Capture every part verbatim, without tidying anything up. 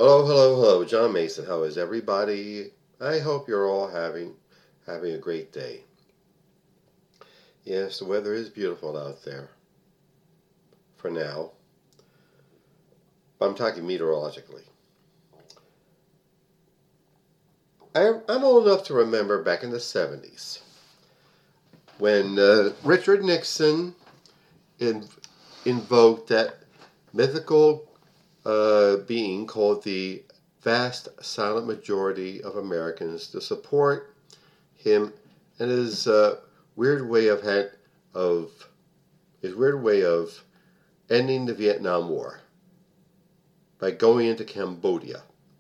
Hello, hello, hello. John Mason. How is everybody? I hope you're all having having a great day. Yes, the weather is beautiful out there. For now. But I'm talking meteorologically. I, I'm old enough to remember back in the seventies when uh, Richard Nixon in, invoked that mythical uh, being called the vast silent majority of Americans to support him and his uh, weird way of had, of his weird way of ending the Vietnam War by going into Cambodia.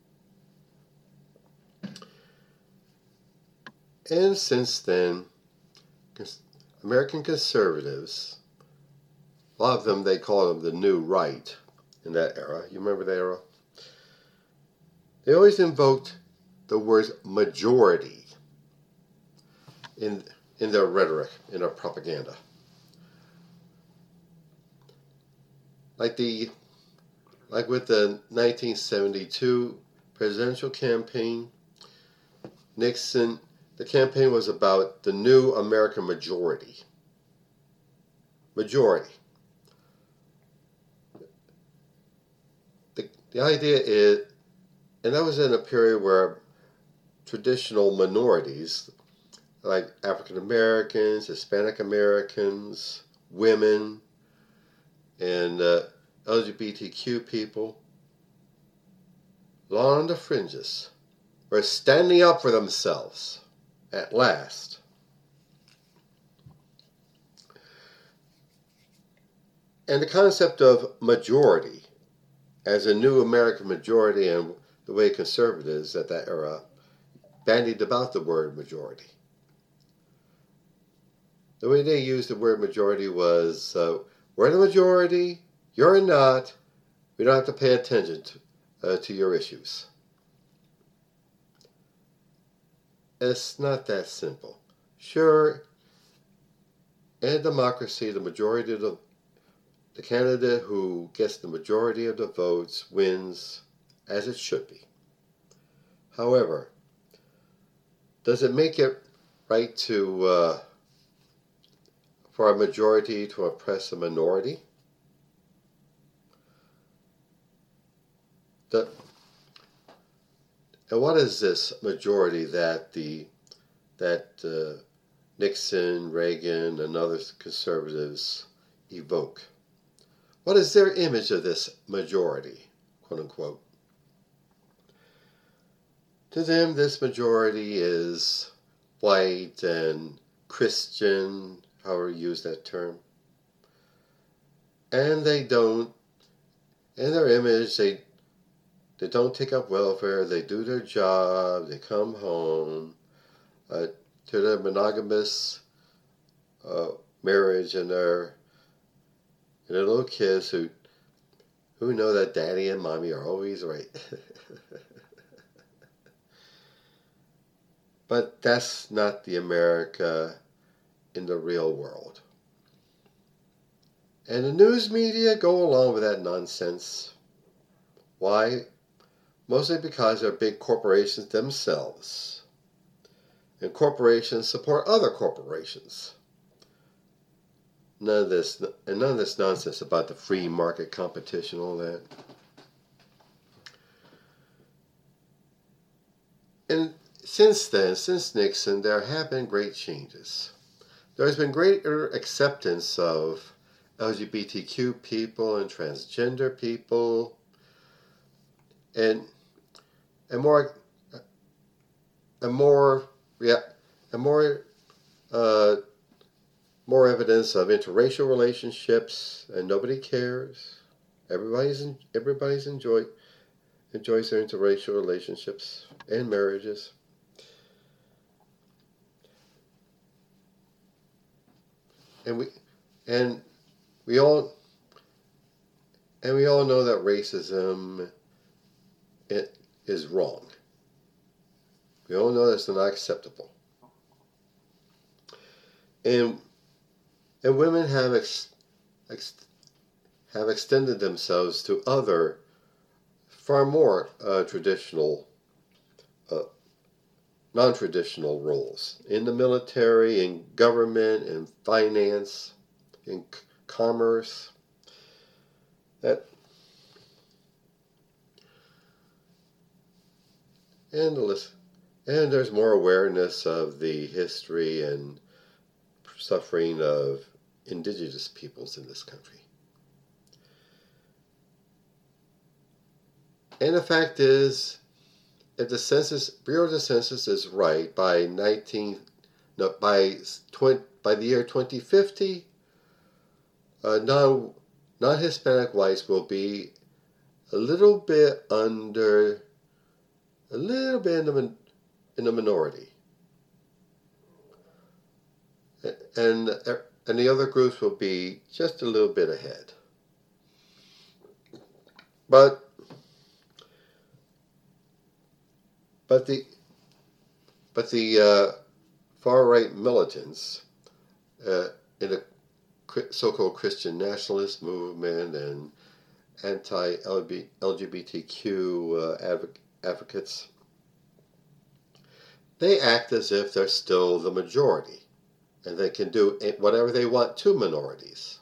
And since then, American conservatives, a lot of them, they call them the New Right in that era. You remember that era? They always invoked the word majority in in their rhetoric, in their propaganda. Like the like with the nineteen seventy-two presidential campaign, Nixon, the campaign was about the new American majority. Majority. The, the idea is, and that was in a period where traditional minorities, like African Americans, Hispanic Americans, women, and uh, L G B T Q people, long on the fringes, were standing up for themselves at last. And the concept of majority as a new American majority, and the way conservatives at that era bandied about the word majority. The way they used the word majority was, uh, we're the majority, you're not, we don't have to pay attention to, uh, to your issues. It's not that simple. Sure, in a democracy, the majority of the, the candidate who gets the majority of the votes wins, as it should be. However, does it make it right to uh, for a majority to oppress a minority? The, and what is this majority that the that uh, Nixon, Reagan, and other conservatives evoke? What is their image of this majority, quote unquote? To them, this majority is white and Christian, however you use that term. And they don't, in their image, they they don't take up welfare, they do their job, they come home uh, to their monogamous uh, marriage and their, and their little kids who, who know that daddy and mommy are always right. But that's not the America in the real world. And the news media go along with that nonsense. Why? Mostly because they're big corporations themselves. And corporations support other corporations. None of this, and none of this nonsense about the free market competition, all that. And since then, since Nixon, there have been great changes. There has been greater acceptance of L G B T Q people and transgender people, and and more and more yeah and more uh, more evidence of interracial relationships, and nobody cares. Everybody's in, everybody's enjoy enjoys their interracial relationships and marriages. And we, and we all, and we all know that racism it is wrong. We all know that's not acceptable. And and women have ex, ex, have extended themselves to other far more uh, traditional, uh, non-traditional roles in the military, in government, in finance, in c- commerce. That and the list, and there's more awareness of the history and suffering of indigenous peoples in this country. And the fact is, if the census Bureau of the Census is right, by nineteen no, by twenty by the year twenty fifty, uh, non non Hispanic whites will be a little bit under, a little bit in the in the minority, and and the other groups will be just a little bit ahead. But but the but the uh, far right militants uh, in the so-called Christian nationalist movement and anti-L G B T Q uh, adv- advocates, they act as if they're still the majority and they can do whatever they want to minorities.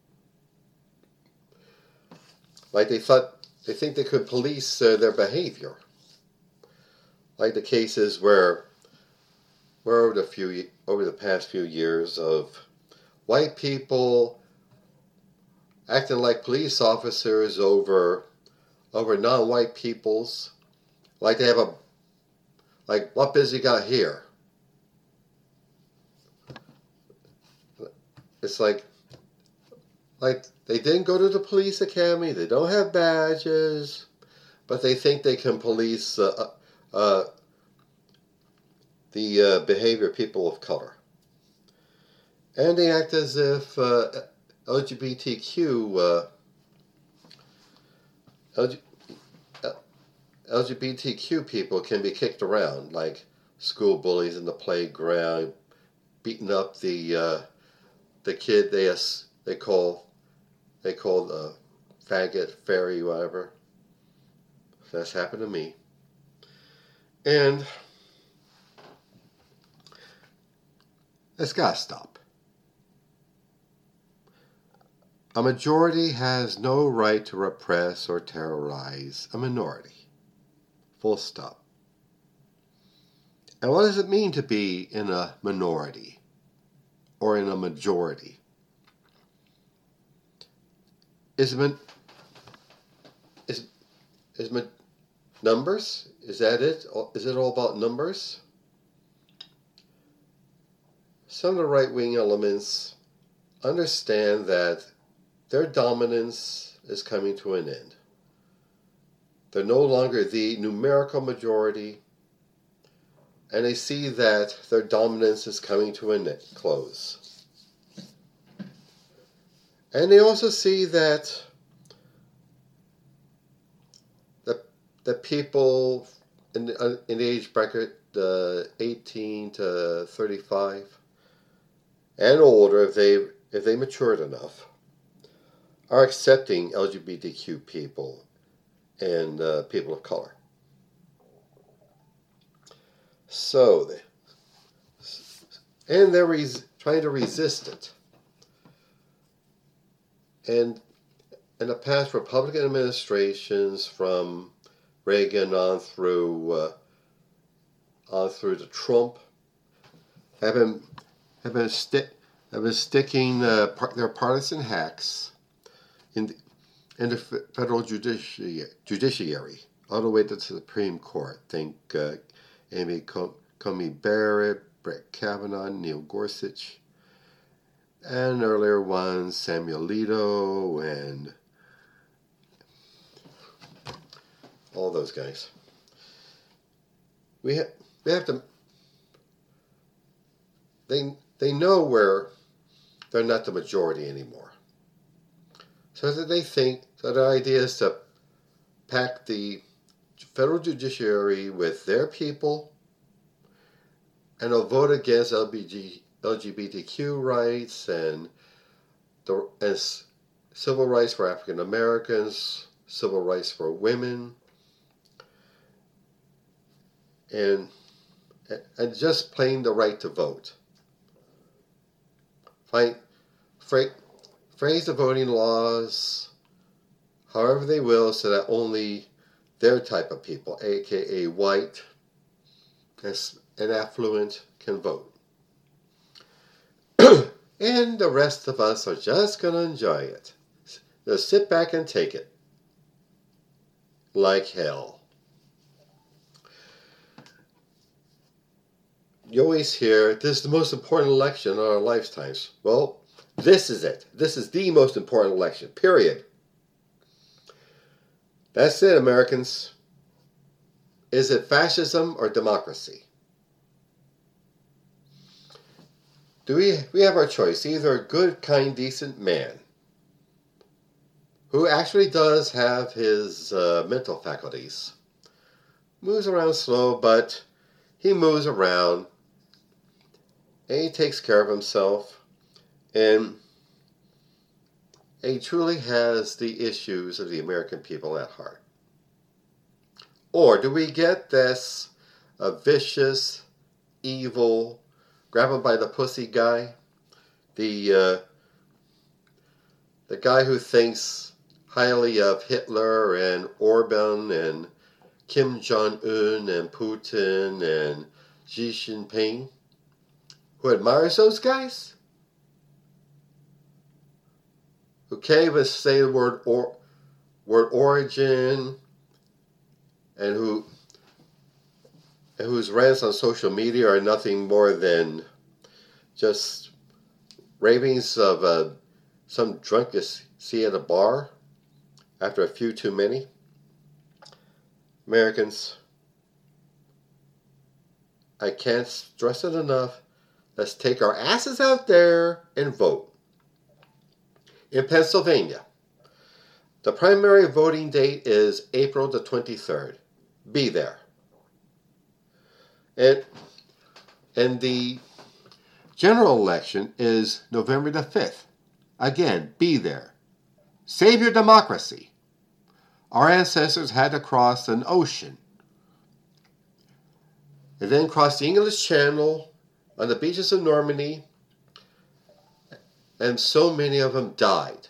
Like they thought, they think they could police uh, their behavior. Like the cases where, where over the few over the past few years of white people acting like police officers over over non-white peoples, like they have a like what business you got here? It's like like they didn't go to the police academy, they don't have badges, but they think they can police uh, uh, the uh, behavior of people of color. And they act as if uh, L G B T Q uh, L G B T Q people can be kicked around, like school bullies in the playground, beating up the uh, the kid they they call they call the faggot, fairy, whatever. That's happened to me. And it's got to stop. A majority has no right to repress or terrorize a minority. Full stop. And what does it mean to be in a minority or in a majority? Is it is is numbers? Is that it? Is it all about numbers? Some of the right-wing elements understand that their dominance is coming to an end. They're no longer the numerical majority, and they see that their dominance is coming to a close. And they also see that the, the people in the, in the age bracket uh, eighteen to thirty-five and older, if they if they matured enough, are accepting L G B T Q people and uh, people of color. So, they, and they're res- trying to resist it. And in the past Republican administrations, from Reagan on through uh, on through to Trump, have been have been sti- have been sticking uh, par- their partisan hacks in the, in the f- federal judici- judiciary all the way to the Supreme Court. Think uh, Amy Com- Coney Barrett, Brett Kavanaugh, Neil Gorsuch, and earlier ones, Samuel Alito, and all those guys. We, ha- we have to... They, they know where they're not the majority anymore. So that they think, so the idea is to pack the federal judiciary with their people, and they'll vote against L G B T Q rights and, the, and civil rights for African Americans, civil rights for women, and, and just plain the right to vote. Find, fra- phrase the voting laws however they will so that only their type of people, aka white and affluent, can vote. And the rest of us are just going to enjoy it. Just sit back and take it. Like hell. You always hear, this is the most important election in our lifetimes. Well, this is it. This is the most important election, period. That's it, Americans. Is it fascism or democracy? Do we, we have our choice, either a good, kind, decent man who actually does have his uh, mental faculties, moves around slow, but he moves around, and he takes care of himself, and he truly has the issues of the American people at heart. Or do we get this a vicious, evil, grab him by the pussy guy, the uh, the guy who thinks highly of Hitler and Orban and Kim Jong-un and Putin and Xi Jinping, who admires those guys? Who can't even say the word or, word origin, and who and whose rants on social media are nothing more than just ravings of uh, some drunk you see at a bar after a few too many. Americans, I can't stress it enough. Let's take our asses out there and vote. In Pennsylvania, the primary voting date is April the twenty-third. Be there. And, and the general election is November the fifth. Again, be there. Save your democracy. Our ancestors had to cross an ocean. They then crossed the English Channel on the beaches of Normandy, and so many of them died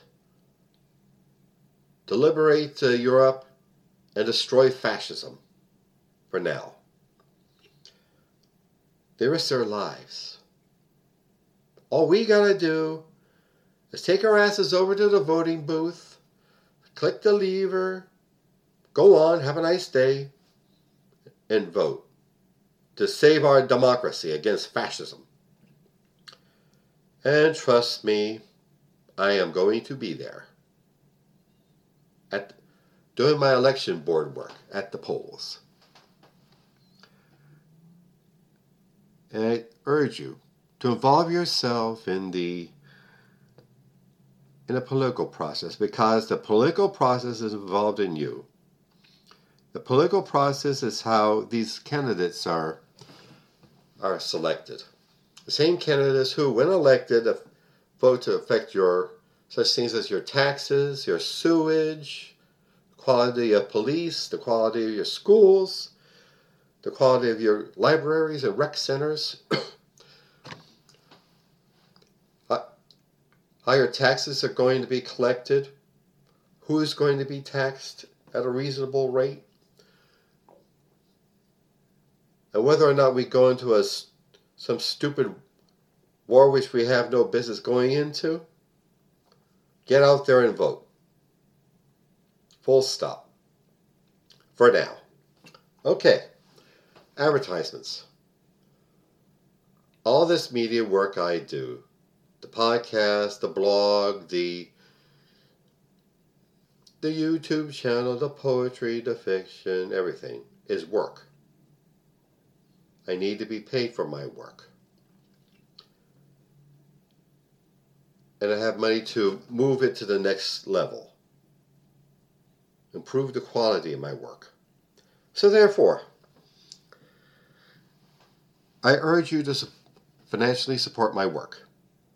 to liberate uh, Europe and destroy fascism for now. They risked their lives. All we gotta do is take our asses over to the voting booth, click the lever, go on, have a nice day, and vote to save our democracy against fascism. And trust me, I am going to be there at doing my election board work at the polls. And I urge you to involve yourself in the in the political process, because the political process is involved in you. The political process is how these candidates are are selected. The same candidates who, when elected, vote to affect your such things as your taxes, your sewage, quality of police, the quality of your schools, the quality of your libraries and rec centers, how your taxes are going to be collected, who's going to be taxed at a reasonable rate, and whether or not we go into a, some stupid war which we have no business going into. Get out there and vote. Full stop. For now. Okay. Advertisements. All this media work I do, the podcast, the blog, the the YouTube channel, the poetry, the fiction, everything is work. I need to be paid for my work. And I have money to move it to the next level. Improve the quality of my work. So therefore, I urge you to financially support my work.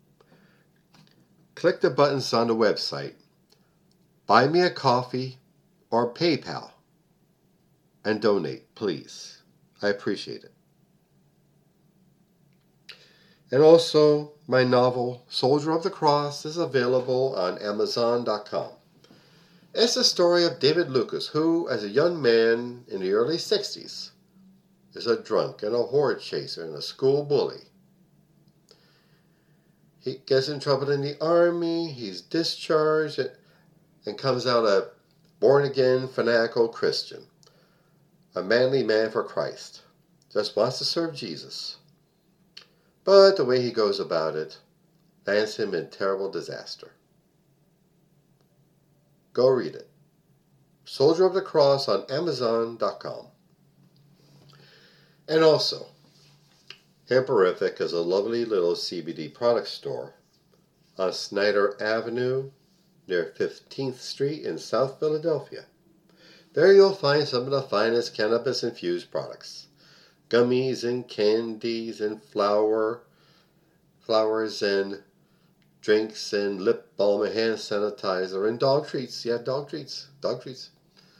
Click the buttons on the website, Buy Me a Coffee or PayPal, and donate, please. I appreciate it. And also, my novel, Soldier of the Cross, is available on Amazon dot com. It's the story of David Lucas, who, as a young man in the early sixties, is a drunk and a horde chaser and a school bully. He gets in trouble in the army, he's discharged, and, and comes out a born-again, fanatical Christian. A manly man for Christ. Just wants to serve Jesus. But the way he goes about it lands him in terrible disaster. Go read it. Soldier of the Cross on Amazon dot com. And also, Hemperific is a lovely little C B D product store on Snyder Avenue near fifteenth Street in South Philadelphia. There you'll find some of the finest cannabis-infused products. Gummies and candies and flour, flowers and drinks and lip balm and hand sanitizer and dog treats. Yeah, dog treats. Dog treats.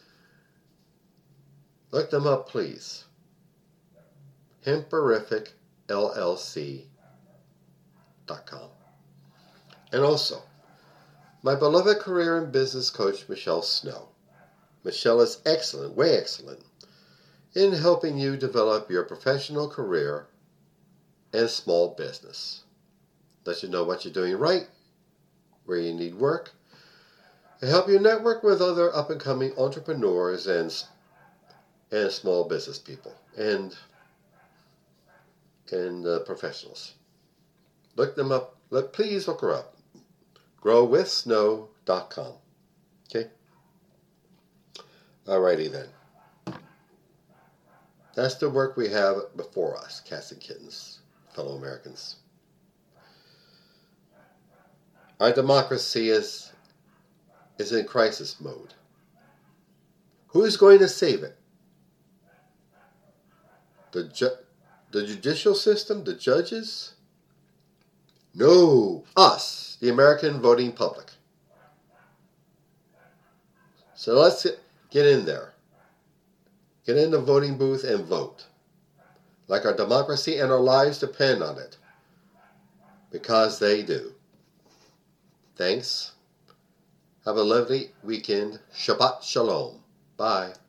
Look them up, please. Hemperific L L C dot com. And also, my beloved career and business coach, Michelle Snow. Michelle is excellent, way excellent, in helping you develop your professional career and small business. Let you know what you're doing right, where you need work, and help you network with other up-and-coming entrepreneurs and, and small business people and, and uh, professionals. Look them up. Let, please look her up. grow with snow dot com. Okay? Alrighty then. That's the work we have before us, cats and kittens, fellow Americans. Our democracy is, is in crisis mode. Who is going to save it? The, ju- the judicial system? The judges? No, us, the American voting public. So let's get in there. Get in the voting booth and vote. Like our democracy and our lives depend on it. Because they do. Thanks. Have a lovely weekend. Shabbat Shalom. Bye.